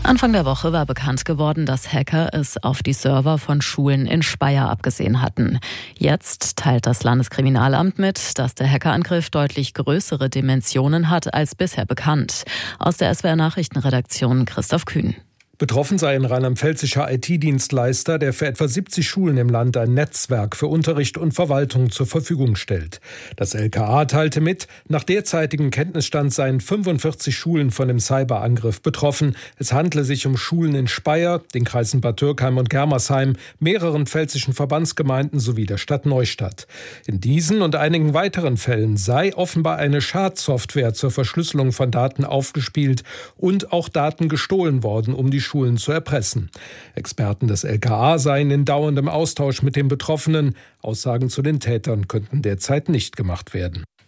Anfang der Woche war bekannt geworden, dass Hacker es auf die Server von Schulen in Speyer abgesehen hatten. Jetzt teilt das Landeskriminalamt mit, dass der Hackerangriff deutlich größere Dimensionen hat als bisher bekannt. Aus der SWR-Nachrichtenredaktion Christoph Kühn. Betroffen sei ein rheinland-pfälzischer IT-Dienstleister, der für etwa 70 Schulen im Land ein Netzwerk für Unterricht und Verwaltung zur Verfügung stellt. Das LKA teilte mit, nach derzeitigem Kenntnisstand seien 45 Schulen von dem Cyberangriff betroffen. Es handle sich um Schulen in Speyer, den Kreisen Bad Dürkheim und Germersheim, mehreren pfälzischen Verbandsgemeinden sowie der Stadt Neustadt. In diesen und einigen weiteren Fällen sei offenbar eine Schadsoftware zur Verschlüsselung von Daten aufgespielt und auch Daten gestohlen worden, um die Schulen zu erpressen. Experten des LKA seien in dauerndem Austausch mit den Betroffenen. Aussagen zu den Tätern könnten derzeit nicht gemacht werden.